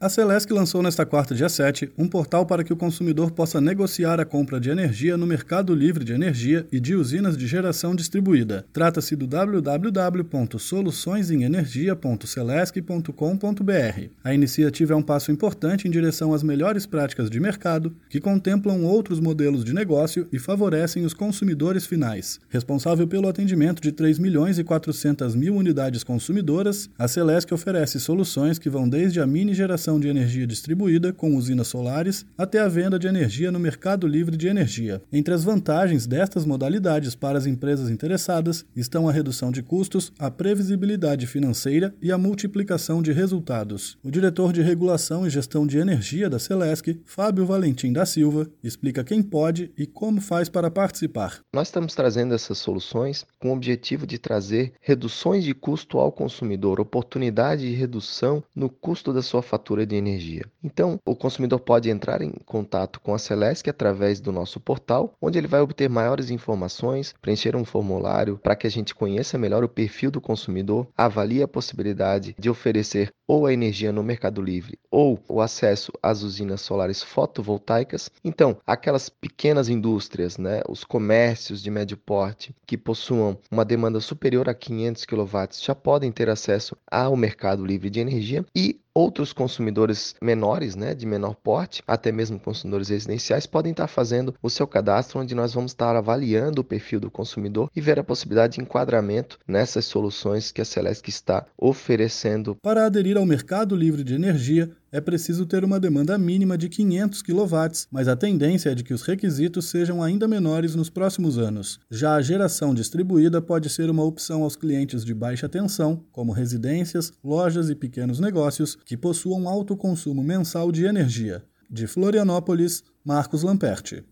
A Celesc lançou nesta quarta, dia 7, um portal para que o consumidor possa negociar a compra de energia no Mercado Livre de Energia e de usinas de geração distribuída. Trata-se do www.soluçõesemenergia.celesc.com.br. A iniciativa é um passo importante em direção às melhores práticas de mercado, que contemplam outros modelos de negócio e favorecem os consumidores finais. Responsável pelo atendimento de 3.400.000 unidades consumidoras, a Celesc oferece soluções que vão desde a mini geração de energia distribuída com usinas solares até a venda de energia no Mercado Livre de Energia. Entre as vantagens destas modalidades para as empresas interessadas estão a redução de custos, a previsibilidade financeira e a multiplicação de resultados. O diretor de Regulação e Gestão de Energia da Celesc, Fábio Valentim da Silva, explica quem pode e como faz para participar. Nós estamos trazendo essas soluções com o objetivo de trazer reduções de custo ao consumidor, oportunidade de redução no custo da sua fatura de energia. Então, o consumidor pode entrar em contato com a Celesc através do nosso portal, onde ele vai obter maiores informações, preencher um formulário para que a gente conheça melhor o perfil do consumidor, avalie a possibilidade de oferecer ou a energia no Mercado Livre ou o acesso às usinas solares fotovoltaicas. Então, aquelas pequenas indústrias, os comércios de médio porte que possuam uma demanda superior a 500 kW já podem ter acesso ao Mercado Livre de Energia e outros consumidores menores, de menor porte, até mesmo consumidores residenciais, podem estar fazendo o seu cadastro, onde nós vamos estar avaliando o perfil do consumidor e ver a possibilidade de enquadramento nessas soluções que a Celesc está oferecendo. Para aderir ao Mercado Livre de Energia, é preciso ter uma demanda mínima de 500 kW, mas a tendência é de que os requisitos sejam ainda menores nos próximos anos. Já a geração distribuída pode ser uma opção aos clientes de baixa tensão, como residências, lojas e pequenos negócios, que possuam alto consumo mensal de energia. De Florianópolis, Marcos Lamperti.